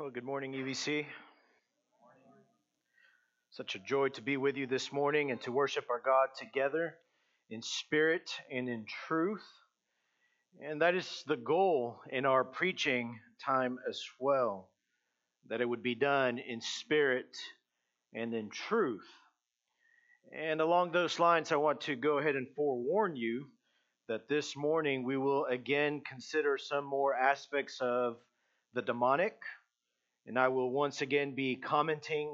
Well, good morning, UVC. Such a joy to be with you this morning and to worship our God together in spirit and in truth. And that is the goal in our preaching time as well, that it would be done in spirit and in truth. And along those lines, I want to go ahead and forewarn you that this morning we will again consider some more aspects of the demonic. And I will once again be commenting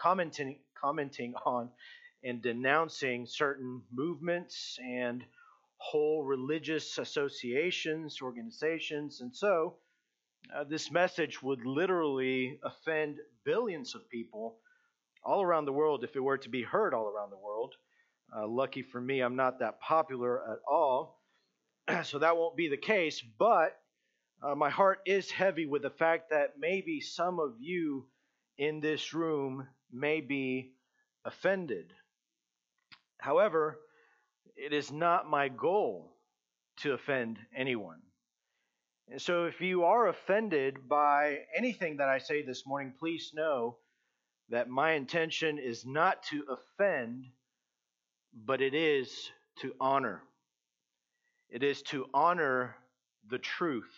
on and denouncing certain movements and whole religious associations, organizations. And so this message would literally offend billions of people all around the world if it were to be heard all around the world. Lucky for me, I'm not that popular at all, so that won't be the case. But my heart is heavy with the fact that maybe some of you in this room may be offended. However, it is not my goal to offend anyone. And so if you are offended by anything that I say this morning, please know that my intention is not to offend, but it is to honor. It is to honor the truth.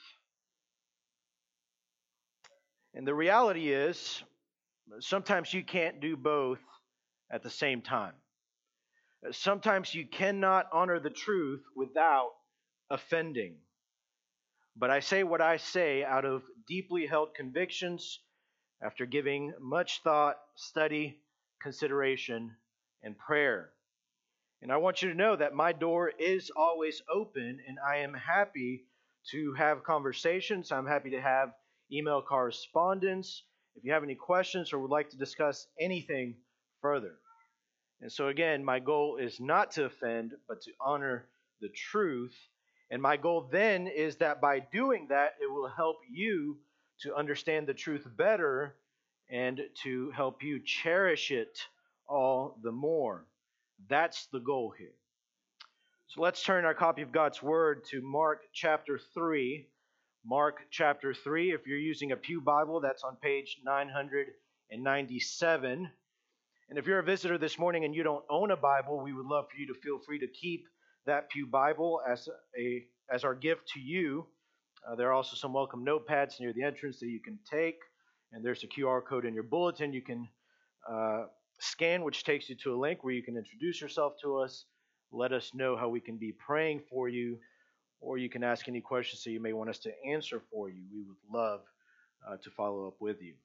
And the reality is, sometimes you can't do both at the same time. Sometimes you cannot honor the truth without offending. But I say what I say out of deeply held convictions after giving much thought, study, consideration, and prayer. And I want you to know that my door is always open, and I am happy to have conversations. I'm happy to have email correspondence if you have any questions or would like to discuss anything further. And so again, my goal is not to offend, but to honor the truth. And my goal then is that by doing that, it will help you to understand the truth better and to help you cherish it all the more. That's the goal here. So let's turn our copy of God's Word to Mark chapter 3. Mark chapter 3, if you're using a Pew Bible, that's on page 997. And if you're a visitor this morning and you don't own a Bible, we would love for you to feel free to keep that Pew Bible as our gift to you. There are also some welcome notepads near the entrance that you can take, and there's a QR code in your bulletin you can scan, which takes you to a link where you can introduce yourself to us, let us know how we can be praying for you, or you can ask any questions that you may want us to answer for you. We would love to follow up with you.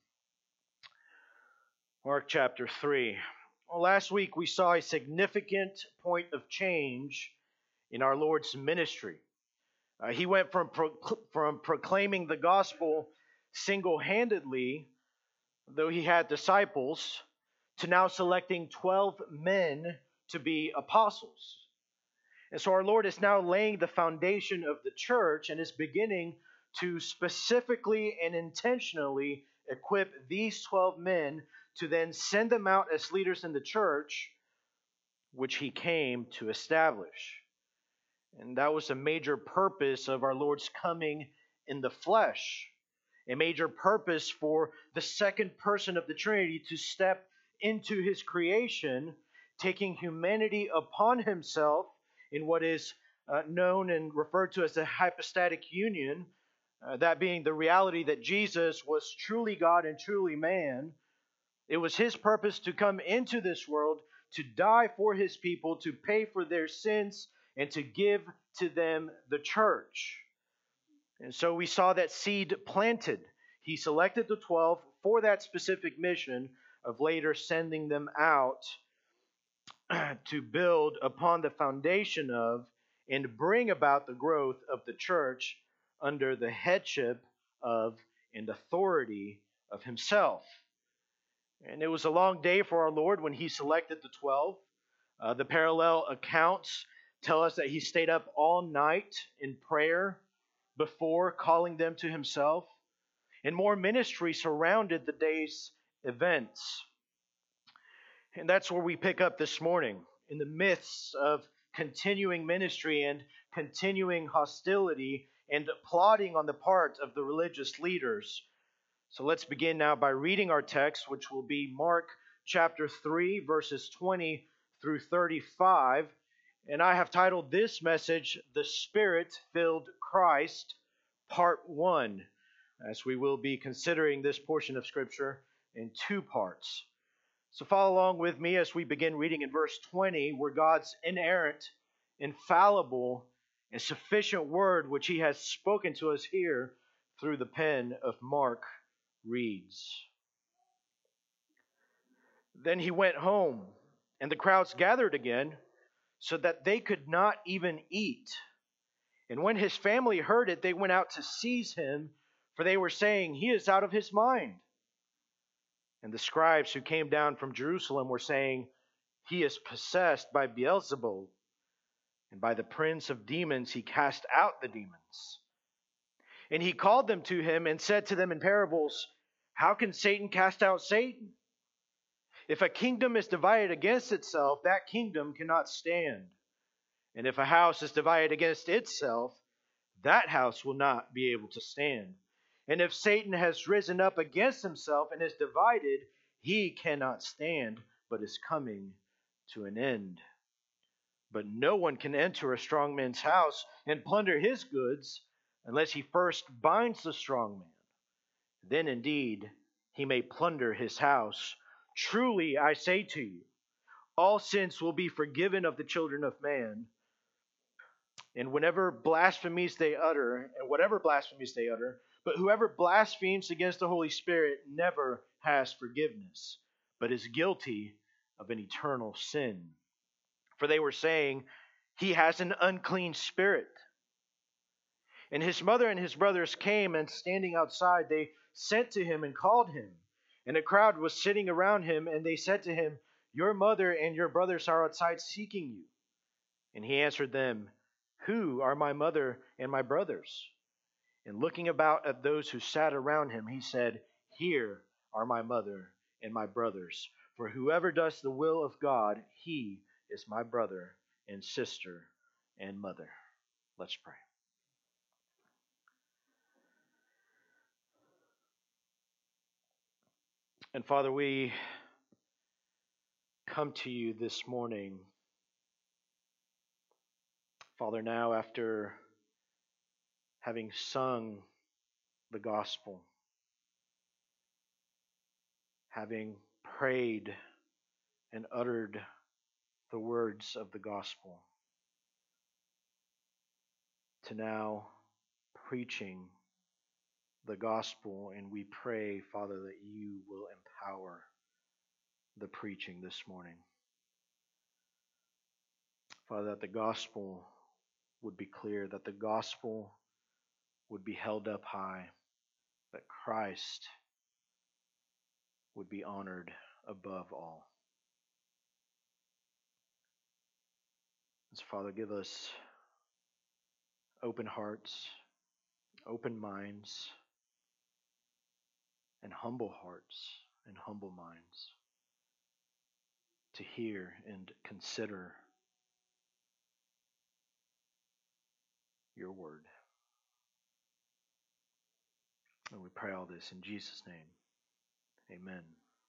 Mark chapter 3. Well, last week we saw a significant point of change in our Lord's ministry. He went from proclaiming the gospel single-handedly, though he had disciples, to now selecting 12 men to be apostles. And so our Lord is now laying the foundation of the church and is beginning to specifically and intentionally equip these 12 men to then send them out as leaders in the church, which he came to establish. And that was a major purpose of our Lord's coming in the flesh, a major purpose for the second person of the Trinity to step into his creation, taking humanity upon himself in what is known and referred to as the hypostatic union, that being the reality that Jesus was truly God and truly man. It was his purpose to come into this world, to die for his people, to pay for their sins, and to give to them the church. And so we saw that seed planted. He selected the 12 for that specific mission of later sending them out to build upon the foundation of and bring about the growth of the church under the headship of and authority of himself. And it was a long day for our Lord when he selected the 12. The parallel accounts tell us that he stayed up all night in prayer before calling them to himself. And more ministry surrounded the day's events. And that's where we pick up this morning, in the midst of continuing ministry and continuing hostility and plotting on the part of the religious leaders. So let's begin now by reading our text, which will be Mark chapter 3, verses 20 through 35. And I have titled this message, The Spirit-Filled Christ, Part 1, as we will be considering this portion of Scripture in two parts. So follow along with me as we begin reading in verse 20, where God's inerrant, infallible, and sufficient word, which He has spoken to us here through the pen of Mark, reads. Then he went home, and the crowds gathered again, so that they could not even eat. And when his family heard it, they went out to seize him, for they were saying, "He is out of his mind." And the scribes who came down from Jerusalem were saying, "He is possessed by Beelzebul, and by the prince of demons he cast out the demons." And he called them to him and said to them in parables, "How can Satan cast out Satan? If a kingdom is divided against itself, that kingdom cannot stand. And if a house is divided against itself, that house will not be able to stand. And if Satan has risen up against himself and is divided, he cannot stand, but is coming to an end. But no one can enter a strong man's house and plunder his goods unless he first binds the strong man. Then indeed he may plunder his house. Truly I say to you, all sins will be forgiven of the children of man, and whatever blasphemies they utter, but whoever blasphemes against the Holy Spirit never has forgiveness, but is guilty of an eternal sin. For they were saying, "He has an unclean spirit." And his mother and his brothers came, and standing outside, they sent to him and called him. And a crowd was sitting around him, and they said to him, "Your mother and your brothers are outside seeking you." And he answered them, "Who are my mother and my brothers?" And looking about at those who sat around him, he said, "Here are my mother and my brothers. For whoever does the will of God, he is my brother and sister and mother." Let's pray. And Father, we come to you this morning, Father, now after having sung the gospel, having prayed and uttered the words of the gospel, to now preaching the gospel, and we pray, Father, that you will empower the preaching this morning. Father, that the gospel would be clear, that the gospel would be held up high, that Christ would be honored above all. And so, Father, give us open hearts, open minds, and humble hearts and humble minds to hear and consider your word. And we pray all this in Jesus' name. Amen.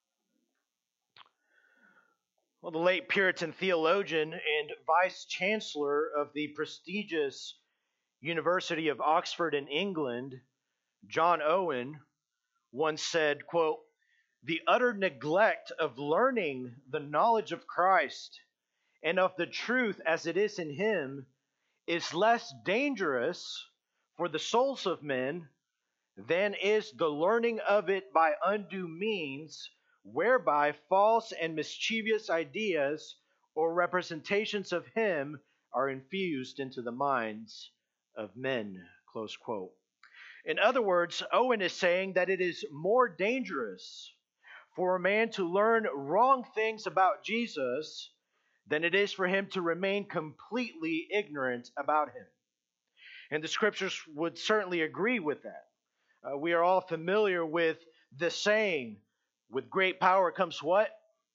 Well, the late Puritan theologian and vice chancellor of the prestigious University of Oxford in England, John Owen, once said, quote, "The utter neglect of learning the knowledge of Christ and of the truth as it is in him is less dangerous for the souls of men than is the learning of it by undue means, whereby false and mischievous ideas or representations of him are infused into the minds of men." Close quote. In other words, Owen is saying that it is more dangerous for a man to learn wrong things about Jesus than it is for him to remain completely ignorant about him. And the scriptures would certainly agree with that. We are all familiar with the saying, with great power comes what?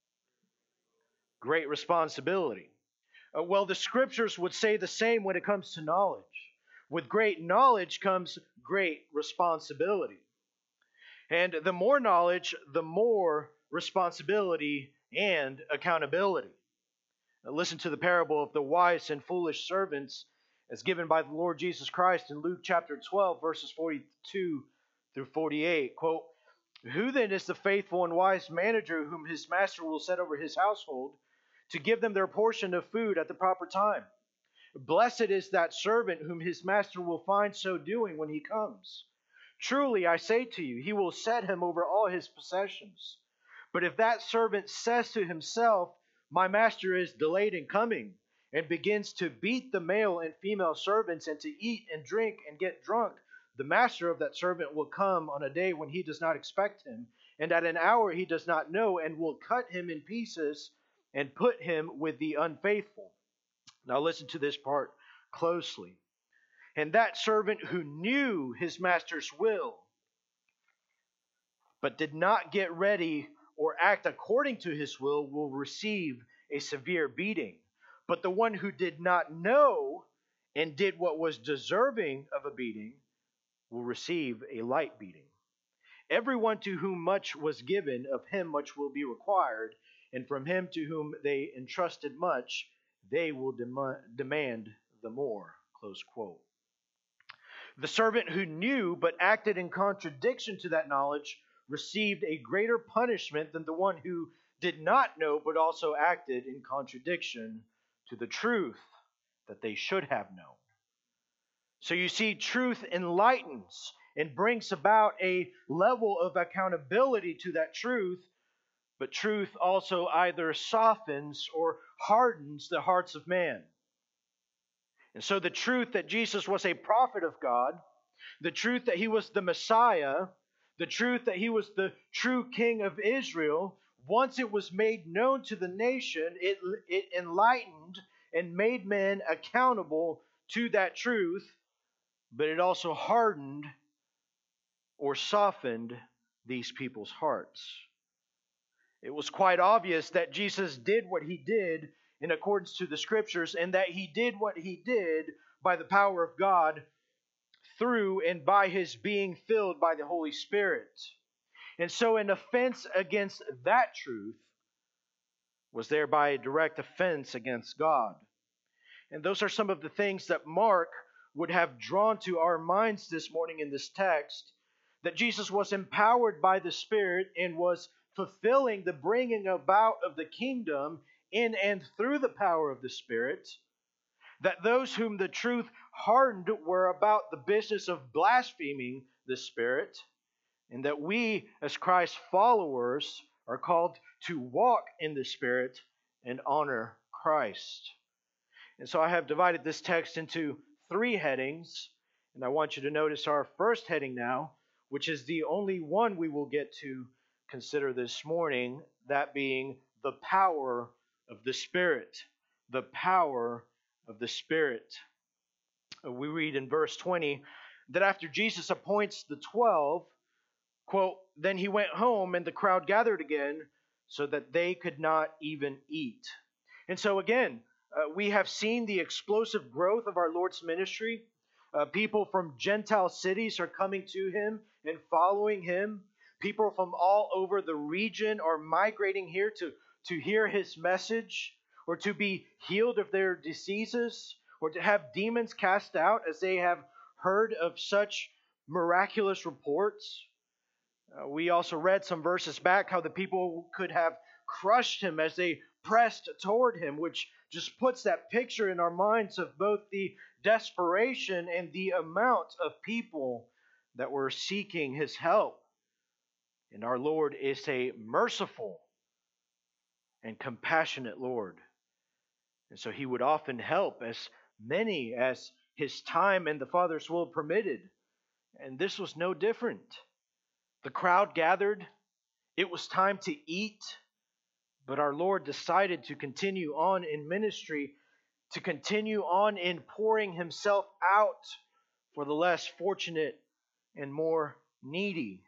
Great responsibility. Well, the scriptures would say the same when it comes to knowledge. With great knowledge comes great responsibility. And the more knowledge, the more responsibility and accountability. Now listen to the parable of the wise and foolish servants as given by the Lord Jesus Christ in Luke chapter 12, verses 42 through 48. Quote, "Who then is the faithful and wise manager whom his master will set over his household to give them their portion of food at the proper time? Blessed is that servant whom his master will find so doing when he comes. Truly, I say to you, he will set him over all his possessions. But if that servant says to himself, 'My master is delayed in coming,' and begins to beat the male and female servants and to eat and drink and get drunk, the master of that servant will come on a day when he does not expect him, and at an hour he does not know, and will cut him in pieces and put him with the unfaithful." Now listen to this part closely. "And that servant who knew his master's will, but did not get ready or act according to his will receive a severe beating. But the one who did not know and did what was deserving of a beating will receive a light beating. Everyone to whom much was given, of him much will be required, and from him to whom they entrusted much, they will demand the more." Close quote. The servant who knew but acted in contradiction to that knowledge received a greater punishment than the one who did not know but also acted in contradiction to the truth that they should have known. So you see, truth enlightens and brings about a level of accountability to that truth, but truth also either softens or hardens the hearts of man. And so the truth that Jesus was a prophet of God, the truth that he was the Messiah, the truth that he was the true King of Israel, once it was made known to the nation, it enlightened and made men accountable to that truth, but it also hardened or softened these people's hearts. It was quite obvious that Jesus did what he did in accordance to the scriptures, and that he did what he did by the power of God through and by his being filled by the Holy Spirit. And so an offense against that truth was thereby a direct offense against God. And those are some of the things that Mark would have drawn to our minds this morning in this text, that Jesus was empowered by the Spirit and was fulfilling the bringing about of the kingdom in and through the power of the Spirit, that those whom the truth hardened were about the business of blaspheming the Spirit, and that we, as Christ's followers, are called to walk in the Spirit and honor Christ. And so I have divided this text into 3 headings, and I want you to notice our first heading now, which is the only one we will get to consider this morning, that being the power of the Spirit. The power of the Spirit. We read in verse 20 that after Jesus appoints the 12, quote, "Then he went home and the crowd gathered again so that they could not even eat." And so again, we have seen the explosive growth of our Lord's ministry. People from Gentile cities are coming to him and following him. People from all over the region are migrating here to hear his message, or to be healed of their diseases, or to have demons cast out as they have heard of such miraculous reports. We also read some verses back how the people could have crushed him as they pressed toward him, which just puts that picture in our minds of both the desperation and the amount of people that were seeking his help. And our Lord is a merciful and compassionate Lord. And so he would often help as many as his time and the Father's will permitted. And this was no different. The crowd gathered. It was time to eat. But our Lord decided to continue on in ministry, to continue on in pouring himself out for the less fortunate and more needy.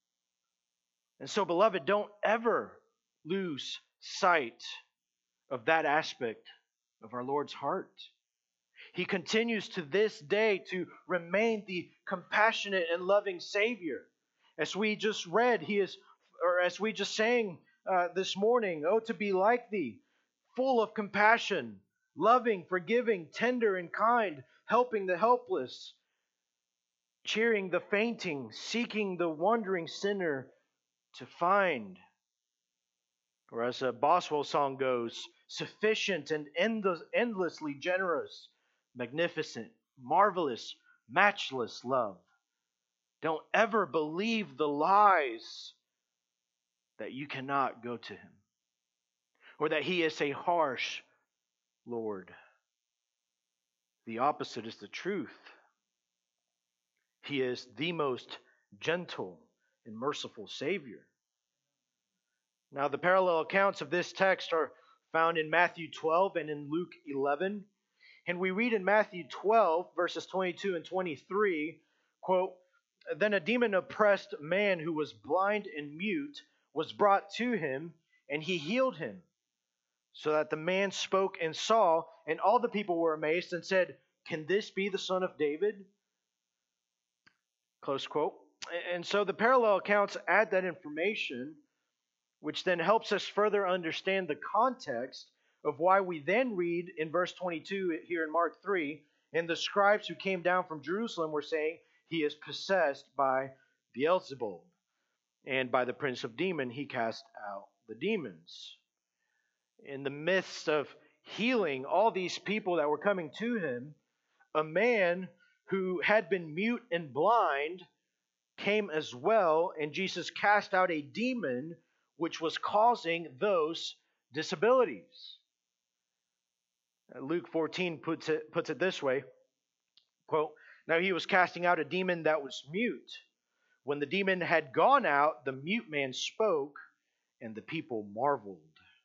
And so, beloved, don't ever lose sight of that aspect of our Lord's heart. He continues to this day to remain the compassionate and loving Savior. As we just read, or as we just sang this morning, oh, to be like thee, full of compassion, loving, forgiving, tender, and kind, helping the helpless, cheering the fainting, seeking the wandering sinner to find. Or as a Boswell song goes, sufficient and endlessly generous, magnificent, marvelous, matchless love. Don't ever believe the lies that you cannot go to him, or that he is a harsh Lord. The opposite is the truth. He is the most gentle and merciful Savior. Now, the parallel accounts of this text are found in Matthew 12 and in Luke 11. And we read in Matthew 12, verses 22 and 23, quote, "Then a demon-oppressed man who was blind and mute was brought to him, and he healed him, so that the man spoke and saw, and all the people were amazed and said, 'Can this be the Son of David?'" Close quote. And so the parallel accounts add that information, which then helps us further understand the context of why we then read in verse 22 here in Mark 3, and the scribes who came down from Jerusalem were saying he is possessed by Beelzebub, and by the prince of demons he cast out the demons. In the midst of healing all these people that were coming to him, a man who had been mute and blind came as well, and Jesus cast out a demon which was causing those disabilities. Luke 14 puts it this way, quote, "Now he was casting out a demon that was mute. When the demon had gone out, the mute man spoke, and the people marveled."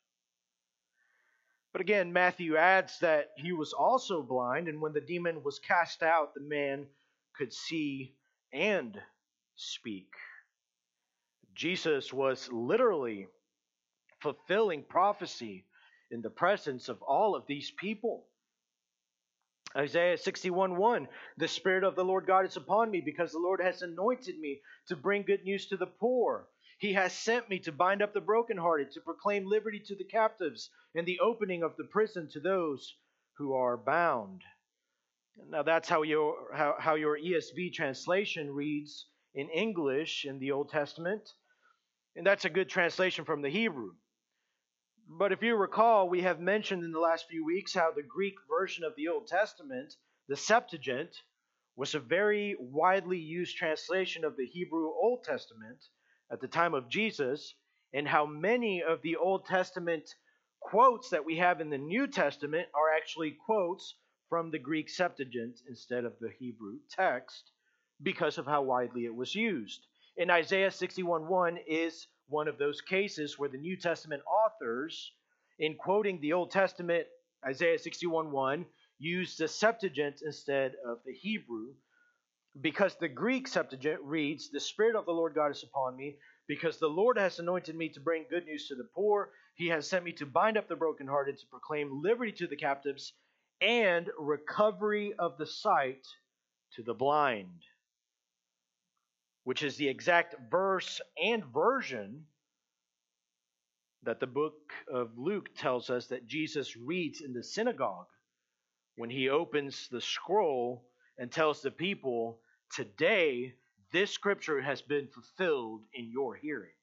But again, Matthew adds that he was also blind, and when the demon was cast out, the man could see and speak. Jesus was literally fulfilling prophecy in the presence of all of these people. Isaiah 61:1, "The Spirit of the Lord God is upon me, because the Lord has anointed me to bring good news to the poor. He has sent me to bind up the brokenhearted, to proclaim liberty to the captives, and the opening of the prison to those who are bound." Now that's how your ESV translation reads in English in the Old Testament. And that's a good translation from the Hebrew. But if you recall, we have mentioned in the last few weeks how the Greek version of the Old Testament, the Septuagint, was a very widely used translation of the Hebrew Old Testament at the time of Jesus, and how many of the Old Testament quotes that we have in the New Testament are actually quotes from the Greek Septuagint instead of the Hebrew text, because of how widely it was used. And Isaiah 61:1 is one of those cases where the New Testament authors, in quoting the Old Testament, Isaiah 61:1, used the Septuagint instead of the Hebrew, because the Greek Septuagint reads, "The Spirit of the Lord God is upon me, because the Lord has anointed me to bring good news to the poor. He has sent me to bind up the brokenhearted, to proclaim liberty to the captives, and recovery of the sight to the blind," which is the exact verse and version that the book of Luke tells us that Jesus reads in the synagogue when he opens the scroll and tells the people, "Today, this scripture has been fulfilled in your hearing."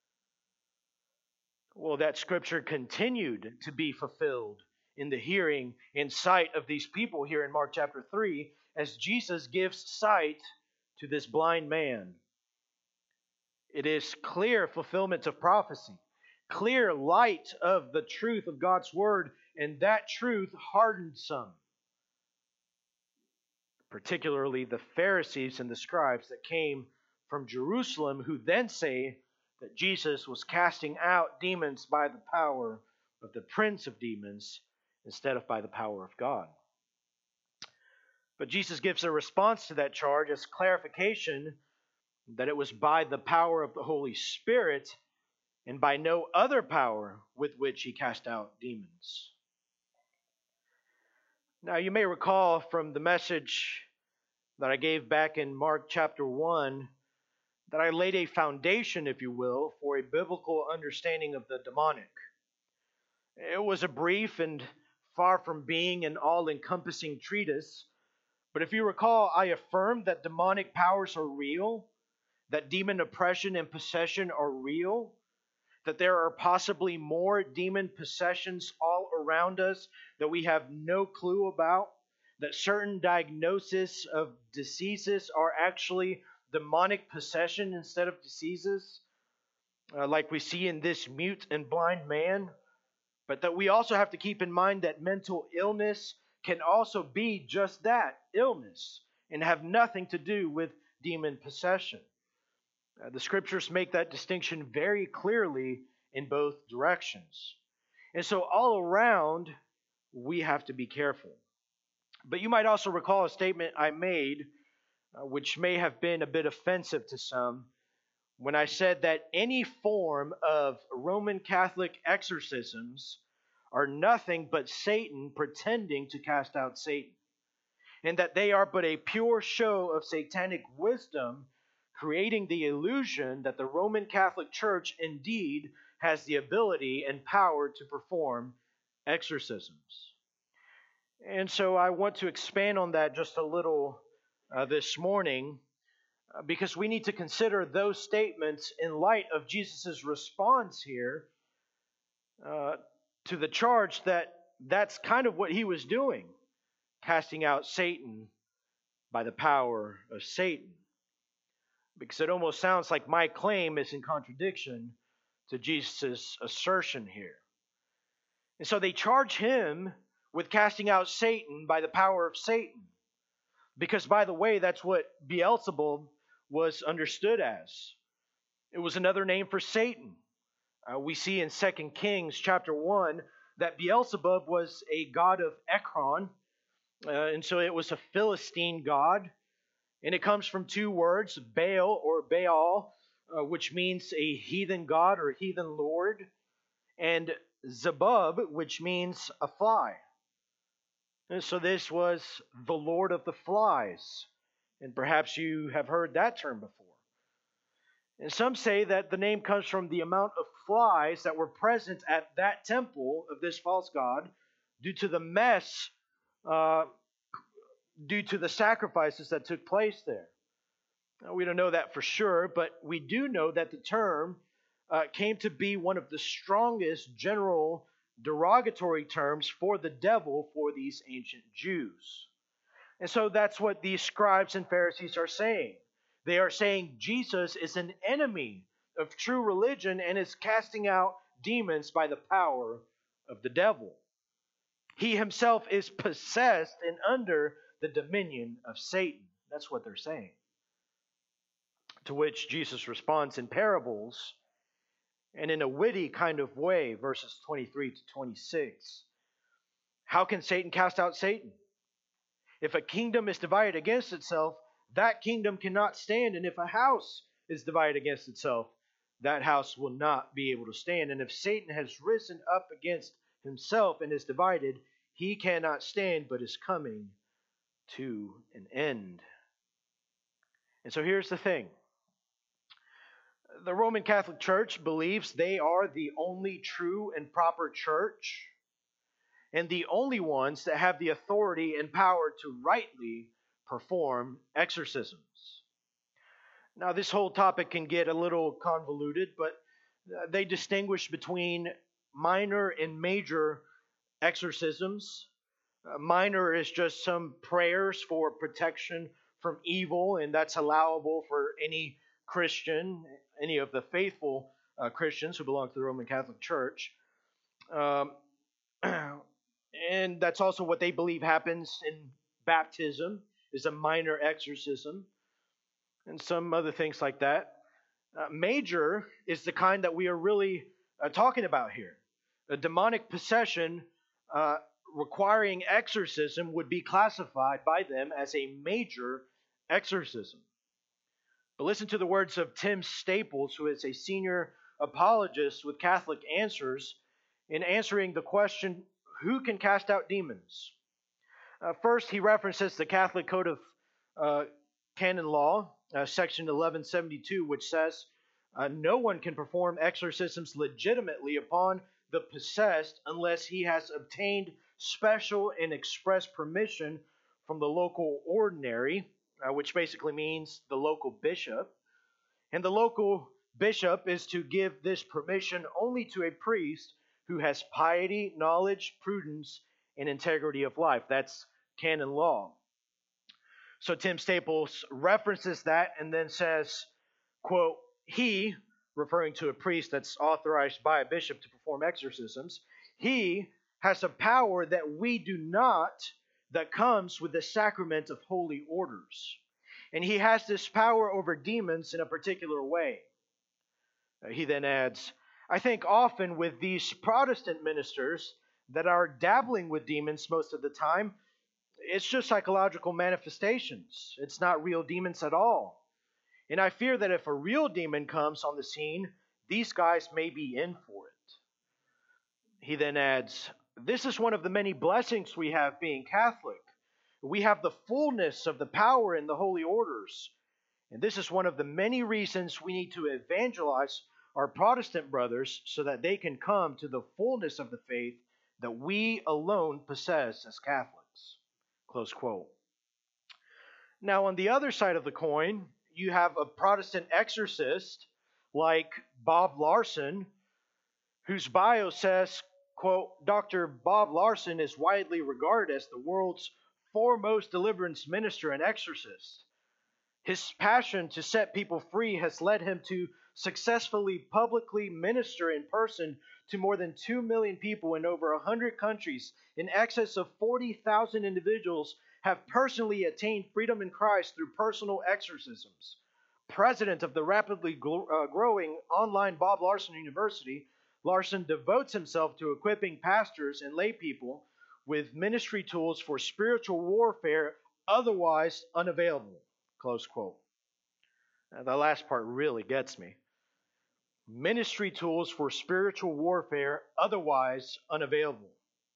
Well, that scripture continued to be fulfilled in the hearing and sight of these people here in Mark chapter 3, as Jesus gives sight to this blind man. It is clear fulfillment of prophecy, clear light of the truth of God's word, and that truth hardened some, particularly the Pharisees and the scribes that came from Jerusalem, who then say that Jesus was casting out demons by the power of the prince of demons instead of by the power of God. But Jesus gives a response to that charge as clarification that it was by the power of the Holy Spirit and by no other power with which he cast out demons. Now, you may recall from the message that I gave back in Mark chapter 1 that I laid a foundation, if you will, for a biblical understanding of the demonic. It was a brief and far from being an all-encompassing treatise, but if you recall, I affirmed that demonic powers are real, that demon oppression and possession are real, that there are possibly more demon possessions all around us that we have no clue about, that certain diagnoses of diseases are actually demonic possession instead of diseases, like we see in this mute and blind man, but that we also have to keep in mind that mental illness can also be just that, illness, and have nothing to do with demon possession. The scriptures make that distinction very clearly in both directions. And so all around, we have to be careful. But you might also recall a statement I made, which may have been a bit offensive to some, when I said that any form of Roman Catholic exorcisms are nothing but Satan pretending to cast out Satan, and that they are but a pure show of satanic wisdom, creating the illusion that the Roman Catholic Church indeed has the ability and power to perform exorcisms. And so I want to expand on that just a little this morning, because we need to consider those statements in light of Jesus' response here to the charge that that's kind of what he was doing, casting out Satan by the power of Satan. Because it almost sounds like my claim is in contradiction to Jesus' assertion here. And so they charge him with casting out Satan by the power of Satan. Because, by the way, that's what Beelzebub was understood as. It was another name for Satan. We see in 2 Kings chapter 1 that Beelzebub was a god of Ekron, and so it was a Philistine god. And it comes from two words, Baal or Baal, which means a heathen god or a heathen lord, and Zebub, which means a fly. And so this was the Lord of the Flies. And perhaps you have heard that term before. And some say that the name comes from the amount of flies that were present at that temple of this false god due to the mess, due to the sacrifices that took place there. Now, we don't know that for sure, but we do know that the term came to be one of the strongest general derogatory terms for the devil for these ancient Jews. And so that's what these scribes and Pharisees are saying. They are saying Jesus is an enemy of true religion and is casting out demons by the power of the devil. He himself is possessed and under the dominion of Satan. That's what they're saying. To which Jesus responds in parables and in a witty kind of way, verses 23 to 26. How can Satan cast out Satan? If a kingdom is divided against itself, that kingdom cannot stand. And if a house is divided against itself, that house will not be able to stand. And if Satan has risen up against himself and is divided, he cannot stand, but is coming to an end. And so here's the thing. The Roman Catholic Church believes they are the only true and proper church, and the only ones that have the authority and power to rightly perform exorcisms. Now, this whole topic can get a little convoluted, but they distinguish between minor and major exorcisms. Minor is just some prayers for protection from evil, and that's allowable for any Christian, any of the faithful Christians who belong to the Roman Catholic Church. And that's also what they believe happens in baptism, is a minor exorcism, and some other things like that. Major is the kind that we are really talking about here. A demonic possession requiring exorcism would be classified by them as a major exorcism. But listen to the words of Tim Staples, who is a senior apologist with Catholic Answers, in answering the question, who can cast out demons? First, he references the Catholic Code of Canon Law, section 1172, which says, no one can perform exorcisms legitimately upon the possessed unless he has obtained special and express permission from the local ordinary, which basically means the local bishop. And the local bishop is to give this permission only to a priest who has piety, knowledge, prudence, and integrity of life. That's canon law. So Tim Staples references that and then says, quote, he, referring to a priest that's authorized by a bishop to perform exorcisms, he has a power that we do not, that comes with the sacrament of holy orders. And he has this power over demons in a particular way. He then adds, I think often with these Protestant ministers that are dabbling with demons most of the time, it's just psychological manifestations. It's not real demons at all. And I fear that if a real demon comes on the scene, these guys may be in for it. He then adds, this is one of the many blessings we have being Catholic. We have the fullness of the power in the holy orders. And this is one of the many reasons we need to evangelize our Protestant brothers so that they can come to the fullness of the faith that we alone possess as Catholics. Close quote. Now, on the other side of the coin, you have a Protestant exorcist like Bob Larson, whose bio says, quote, Dr. Bob Larson is widely regarded as the world's foremost deliverance minister and exorcist. His passion to set people free has led him to successfully publicly minister in person to more than 2 million people in over 100 countries. In excess of 40,000 individuals have personally attained freedom in Christ through personal exorcisms. President of the rapidly growing online Bob Larson University, Larson devotes himself to equipping pastors and lay people with ministry tools for spiritual warfare otherwise unavailable. Close quote. Now, the last part really gets me. Ministry tools for spiritual warfare otherwise unavailable.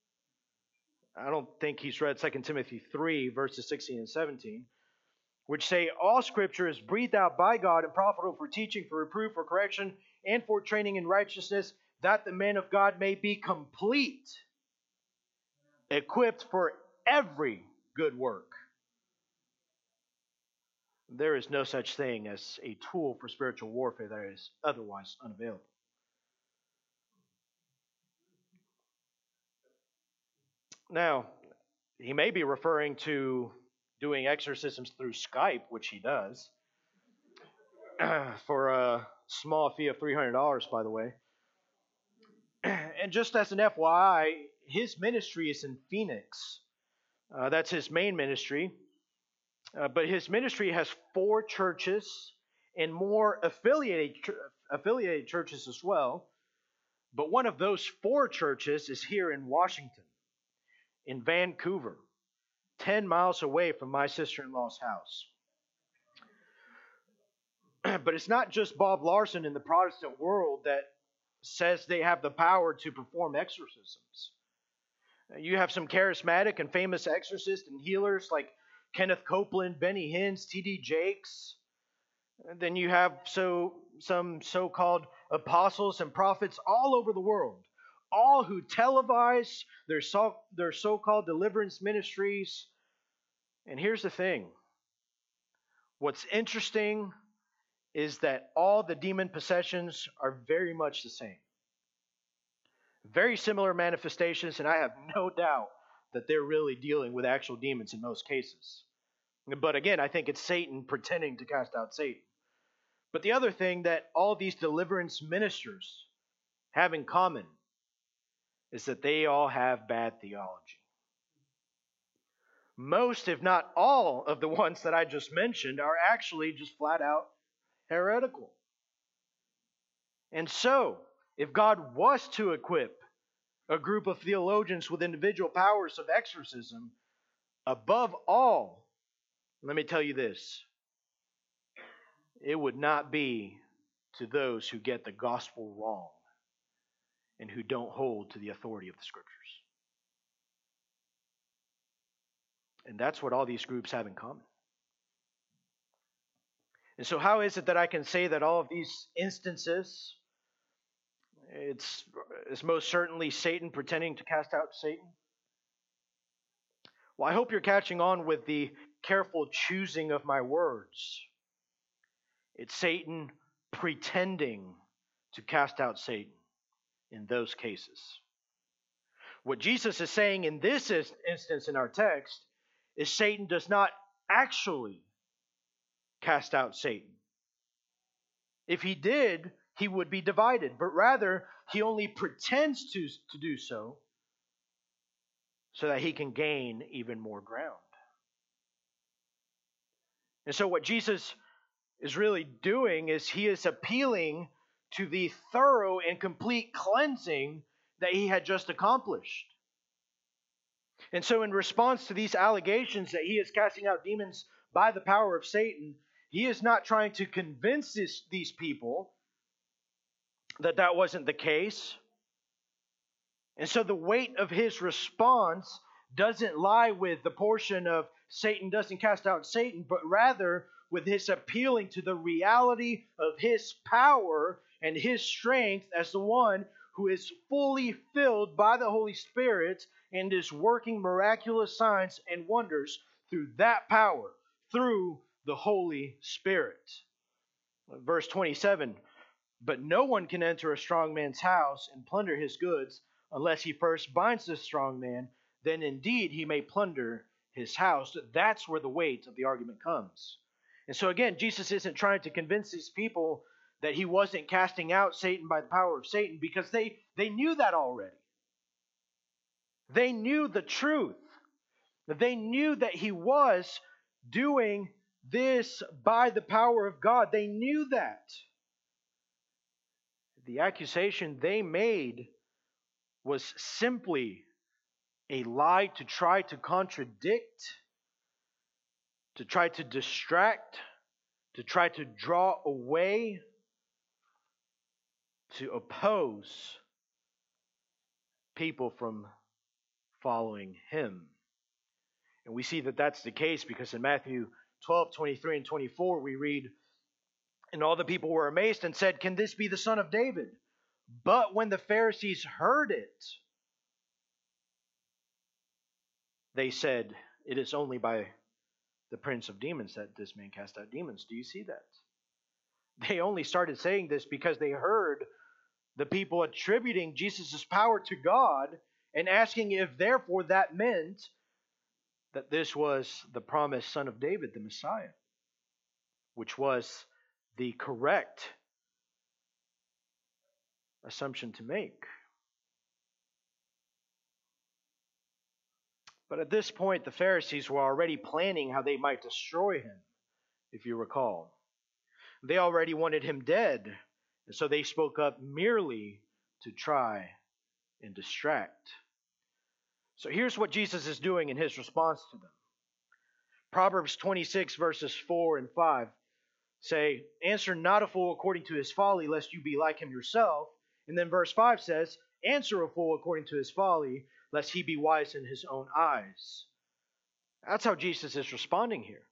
I don't think he's read 2 Timothy 3, verses 16 and 17, which say, all Scripture is breathed out by God and profitable for teaching, for reproof, for correction, and for training in righteousness, that the man of God may be complete, equipped for every good work. There is no such thing as a tool for spiritual warfare that is otherwise unavailable. Now, he may be referring to doing exorcisms through Skype, which he does, for a small fee of $300, by the way. And just as an FYI, his ministry is in Phoenix. That's his main ministry. But his ministry has 4 churches and more affiliated churches as well. But one of those 4 churches is here in Washington, in Vancouver, 10 miles away from my sister-in-law's house. But it's not just Bob Larson in the Protestant world that says they have the power to perform exorcisms. You have some charismatic and famous exorcists and healers like Kenneth Copeland, Benny Hinn, T.D. Jakes. And then you have some so-called apostles and prophets all over the world, all who televise their so-called deliverance ministries. And here's the thing. What's interesting is that all the demon possessions are very much the same. Very similar manifestations, and I have no doubt that they're really dealing with actual demons in most cases. But again, I think it's Satan pretending to cast out Satan. But the other thing that all these deliverance ministers have in common is that they all have bad theology. Most, if not all, of the ones that I just mentioned are actually just flat out heretical. And so, if God was to equip a group of theologians with individual powers of exorcism, above all, let me tell you this, it would not be to those who get the gospel wrong and who don't hold to the authority of the Scriptures. And that's what all these groups have in common. And so how is it that I can say that all of these instances, it's most certainly Satan pretending to cast out Satan? Well, I hope you're catching on with the careful choosing of my words. It's Satan pretending to cast out Satan in those cases. What Jesus is saying in this instance in our text is Satan does not actually cast out Satan. If he did, he would be divided, but rather he only pretends to do so that he can gain even more ground. And so what Jesus is really doing is he is appealing to the thorough and complete cleansing that he had just accomplished. And so in response to these allegations that he is casting out demons by the power of Satan, he is not trying to convince these people that wasn't the case. And so the weight of his response doesn't lie with the portion of Satan doesn't cast out Satan, but rather with his appealing to the reality of his power and his strength as the one who is fully filled by the Holy Spirit and is working miraculous signs and wonders through that power, through the Holy Spirit. Verse 27, but no one can enter a strong man's house and plunder his goods unless he first binds the strong man, then indeed he may plunder his house. That's where the weight of the argument comes. And so again, Jesus isn't trying to convince these people that he wasn't casting out Satan by the power of Satan, because they knew that already. They knew the truth. They knew that he was doing this by the power of God. They knew that. The accusation they made was simply a lie to try to contradict, to try to distract, to try to draw away, to oppose people from following him. And we see that that's the case because in Matthew 12, 23 and 24 we read, and all the people were amazed and said, can this be the son of David? But when the Pharisees heard it, they said, it is only by the prince of demons that this man cast out demons. Do you see that? They only started saying this because they heard the people attributing Jesus' power to God and asking if therefore that meant that this was the promised son of David, the Messiah, which was the correct assumption to make. But at this point, the Pharisees were already planning how they might destroy him, if you recall. They already wanted him dead, and so they spoke up merely to try and distract. So here's what Jesus is doing in his response to them. Proverbs 26 verses 4 and 5 say, answer not a fool according to his folly, lest you be like him yourself. And then verse 5 says, answer a fool according to his folly, lest he be wise in his own eyes. That's how Jesus is responding here.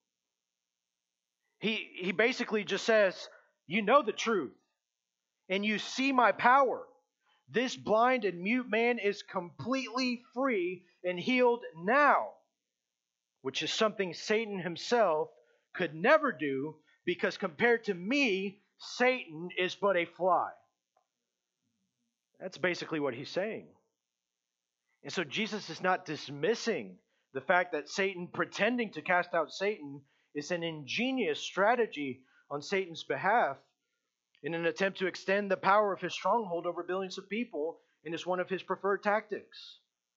He basically just says, you know the truth, and you see my power. This blind and mute man is completely free and healed now, which is something Satan himself could never do, because compared to me, Satan is but a fly. That's basically what he's saying. And so Jesus is not dismissing the fact that Satan pretending to cast out Satan is an ingenious strategy on Satan's behalf in an attempt to extend the power of his stronghold over billions of people, and is one of his preferred tactics.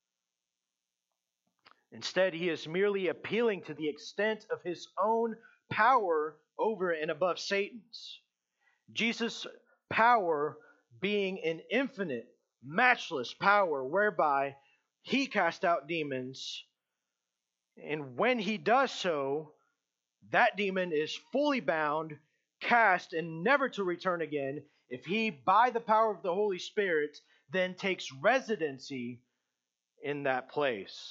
Instead, he is merely appealing to the extent of his own power over and above Satan's. Jesus' power being an infinite, matchless power whereby he cast out demons, and when he does so, that demon is fully bound, cast, and never to return again if he, by the power of the Holy Spirit, then takes residency in that place.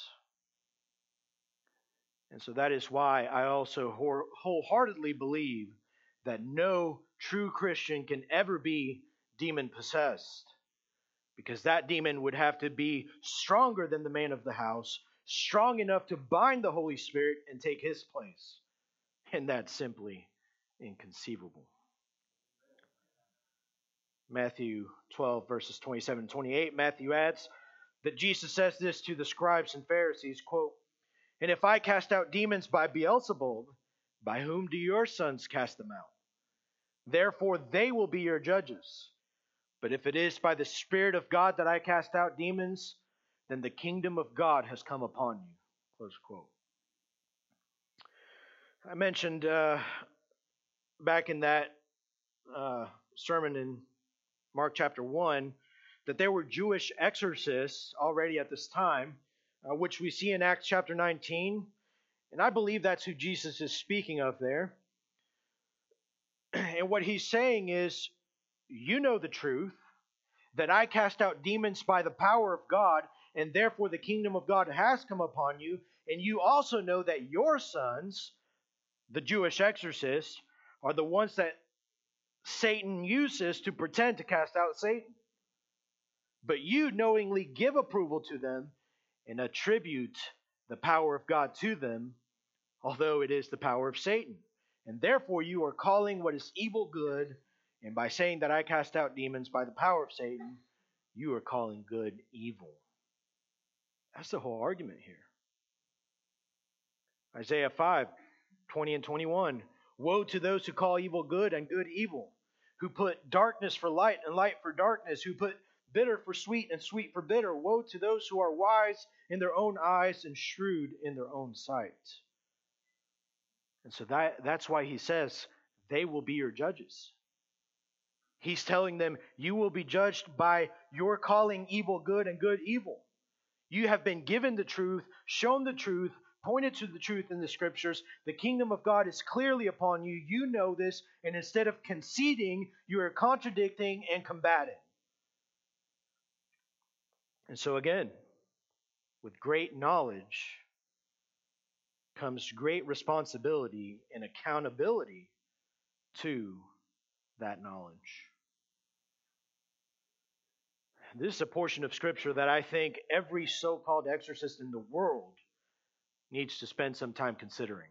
And so that is why I also wholeheartedly believe that no true Christian can ever be demon possessed, because that demon would have to be stronger than the man of the house, strong enough to bind the Holy Spirit and take his place. And that's simply inconceivable. Matthew 12, verses 27 and 28, Matthew adds that Jesus says this to the scribes and Pharisees, quote, "And if I cast out demons by Beelzebub, by whom do your sons cast them out? Therefore they will be your judges. But if it is by the Spirit of God that I cast out demons, then the kingdom of God has come upon you." Close quote. I mentioned back in that sermon in Mark chapter 1 that there were Jewish exorcists already at this time, which we see in Acts chapter 19. And I believe that's who Jesus is speaking of there. And what he's saying is, you know the truth, that I cast out demons by the power of God, and therefore the kingdom of God has come upon you. And you also know that your sons, the Jewish exorcists, are the ones that Satan uses to pretend to cast out Satan. But you knowingly give approval to them and attribute the power of God to them, although it is the power of Satan. And therefore you are calling what is evil good, and by saying that I cast out demons by the power of Satan, you are calling good evil. That's the whole argument here. Isaiah 5, 20 and 21. "Woe to those who call evil good and good evil, who put darkness for light and light for darkness, who put bitter for sweet and sweet for bitter. Woe to those who are wise in their own eyes and shrewd in their own sight." And so that's why he says they will be your judges. He's telling them, you will be judged by your calling evil good and good evil. You have been given the truth, shown the truth, pointed to the truth in the scriptures. The kingdom of God is clearly upon you. You know this, and instead of conceding, you are contradicting and combating. And so again, with great knowledge comes great responsibility and accountability to that knowledge. This is a portion of Scripture that I think every so-called exorcist in the world needs to spend some time considering.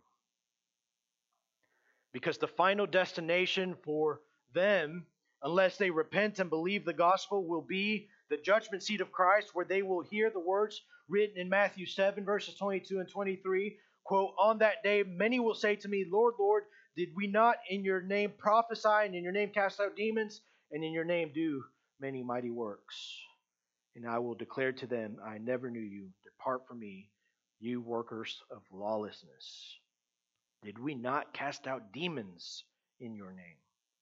Because the final destination for them, unless they repent and believe the gospel, will be the judgment seat of Christ, where they will hear the words written in Matthew 7, verses 22 and 23, quote, "On that day many will say to me, Lord, Lord, did we not in your name prophesy, and in your name cast out demons, and in your name do many mighty works? And I will declare to them, I never knew you. Depart from me, you workers of lawlessness. Did we not cast out demons in your name?"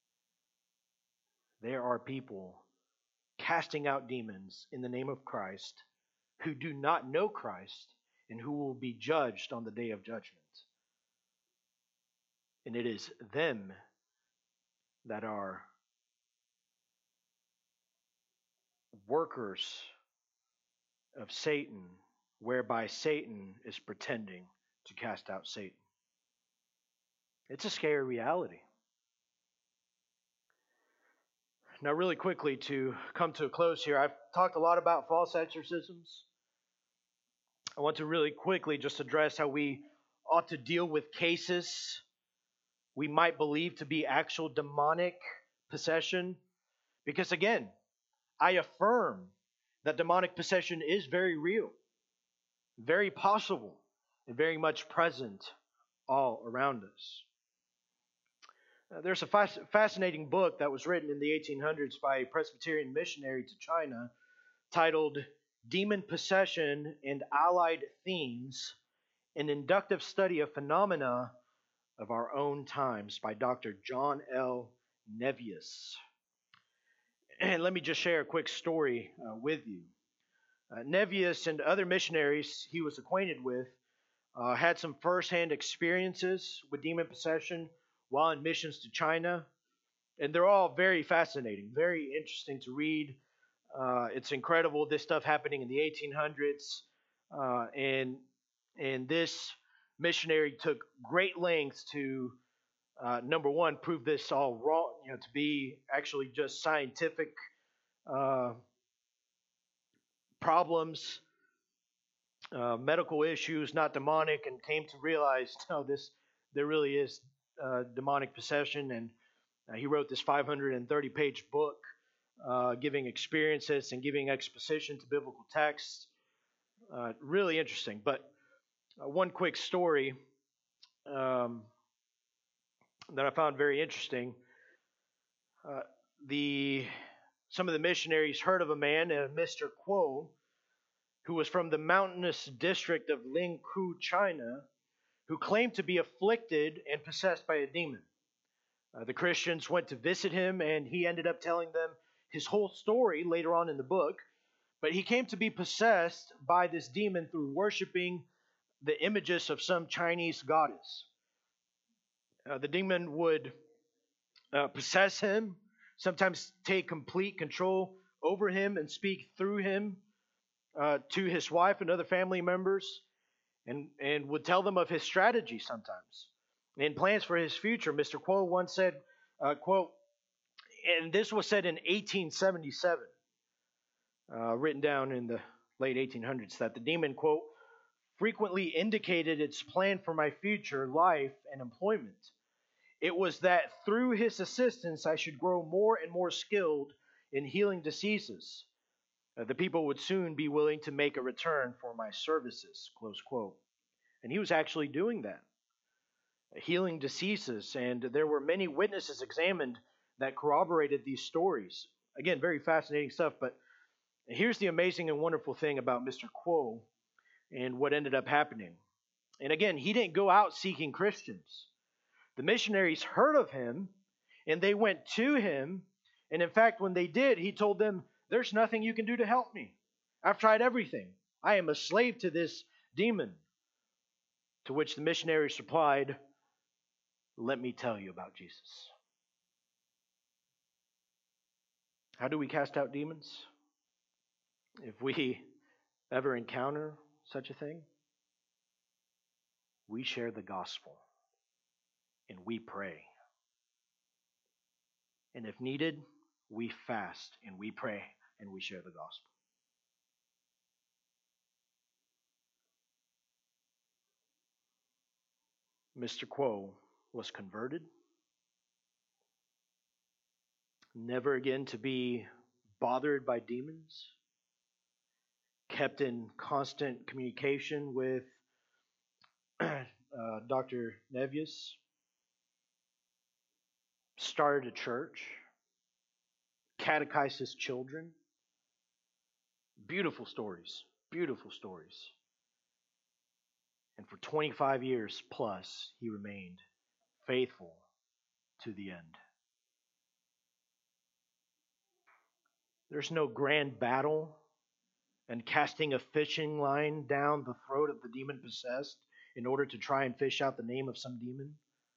There are people casting out demons in the name of Christ who do not know Christ and who will be judged on the day of judgment. And it is them that are workers of Satan, whereby Satan is pretending to cast out Satan. It's a scary reality. Now, really quickly, to come to a close here, I've talked a lot about false exorcisms. I want to really quickly just address how we ought to deal with cases we might believe to be actual demonic possession. Because again, I affirm that demonic possession is very real, very possible, and very much present all around us. There's a fascinating book that was written in the 1800s by a Presbyterian missionary to China titled Demon Possession and Allied Themes, an Inductive Study of Phenomena of Our Own Times by Dr. John L. Nevius. And let me just share a quick story with you. Nevius and other missionaries he was acquainted with had some firsthand experiences with demon possession while in missions to China. And they're all very fascinating, very interesting to read. It's incredible, this stuff happening in the 1800s. And this missionary took great lengths to number one, prove this all wrong, to be actually just scientific problems, medical issues, not demonic, and came to realize, no, there really is demonic possession. And he wrote this 530-page book, giving experiences and giving exposition to biblical texts. Really interesting. But one quick story that I found very interesting. Some of the missionaries heard of a man, Mr. Kuo, who was from the mountainous district of Lingkou, China, who claimed to be afflicted and possessed by a demon. The Christians went to visit him, and he ended up telling them his whole story later on in the book. But he came to be possessed by this demon through worshiping the images of some Chinese goddess. The demon would possess him, sometimes take complete control over him and speak through him to his wife and other family members, and would tell them of his strategy sometimes and plans for his future. Mr. Kuo once said, quote, and this was said in 1877, written down in the late 1800s, that the demon, quote, frequently indicated its plan for my future life and employment. It was that through his assistance I should grow more and more skilled in healing diseases. The people would soon be willing to make a return for my services, close quote. And he was actually doing that, healing diseases, and there were many witnesses examined that corroborated these stories. Again, very fascinating stuff, but here's the amazing and wonderful thing about Mr. Kuo and what ended up happening. And again, he didn't go out seeking Christians. The missionaries heard of him, and they went to him, and in fact, when they did, he told them, there's nothing you can do to help me. I've tried everything. I am a slave to this demon. To which the missionaries replied, let me tell you about Jesus. How do we cast out demons? If we ever encounter such a thing, we share the gospel and we pray. And if needed, we fast and we pray and we share the gospel. Mr. Kuo was converted, never again to be bothered by demons, kept in constant communication with Dr. Nevius, started a church, catechized his children. Beautiful stories, beautiful stories. And for 25 years plus, he remained faithful to the end. There's no grand battle and casting a fishing line down the throat of the demon possessed in order to try and fish out the name of some demon.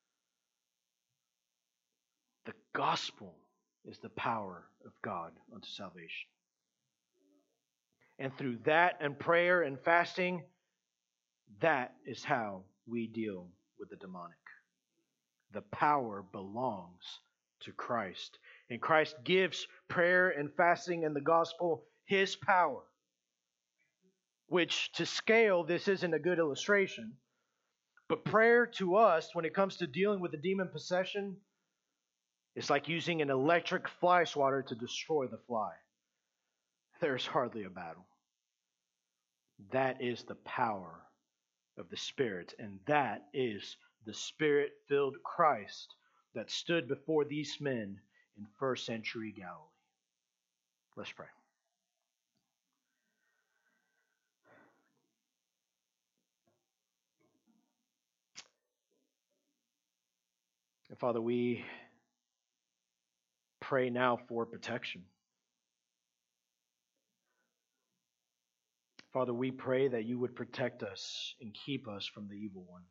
The gospel is the power of God unto salvation. And through that and prayer and fasting, that is how we deal with the demonic. The power belongs to Christ. And Christ gives prayer and fasting and the gospel His power. Which, to scale, this isn't a good illustration. But prayer to us, when it comes to dealing with the demon possession, is like using an electric fly swatter to destroy the fly. There's hardly a battle. That is the power of the Spirit, and that is the Spirit-filled Christ that stood before these men in first century Galilee. Let's pray. And Father, we pray now for protection. Father, we pray that you would protect us and keep us from the evil one.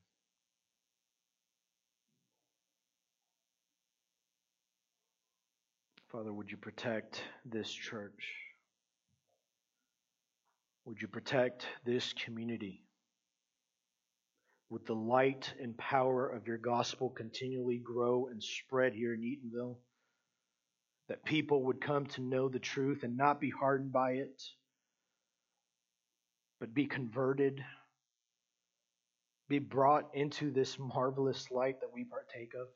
Father, would you protect this church? Would you protect this community? would the light and power of your gospel continually grow and spread here in Eatonville, that people would come to know the truth and not be hardened by it, but be converted, be brought into this marvelous light that we partake of,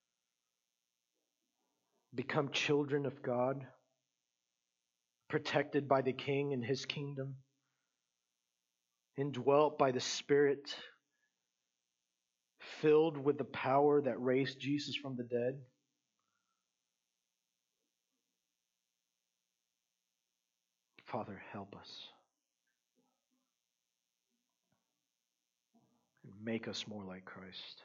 become children of God, protected by the King and His kingdom, indwelt by the Spirit, filled with the power that raised Jesus from the dead. Father, help us. And make us more like Christ.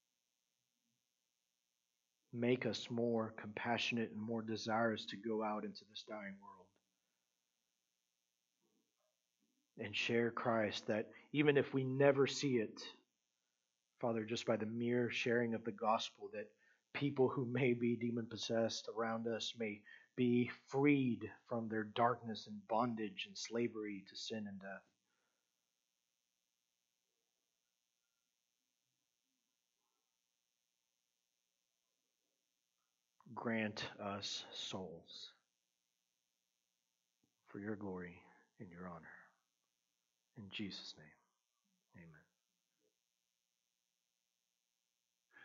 Make us more compassionate and more desirous to go out into this dying world and share Christ, that even if we never see it, Father, just by the mere sharing of the gospel, that people who may be demon-possessed around us may be freed from their darkness and bondage and slavery to sin and death. Grant us souls for your glory and your honor. In Jesus' name, amen.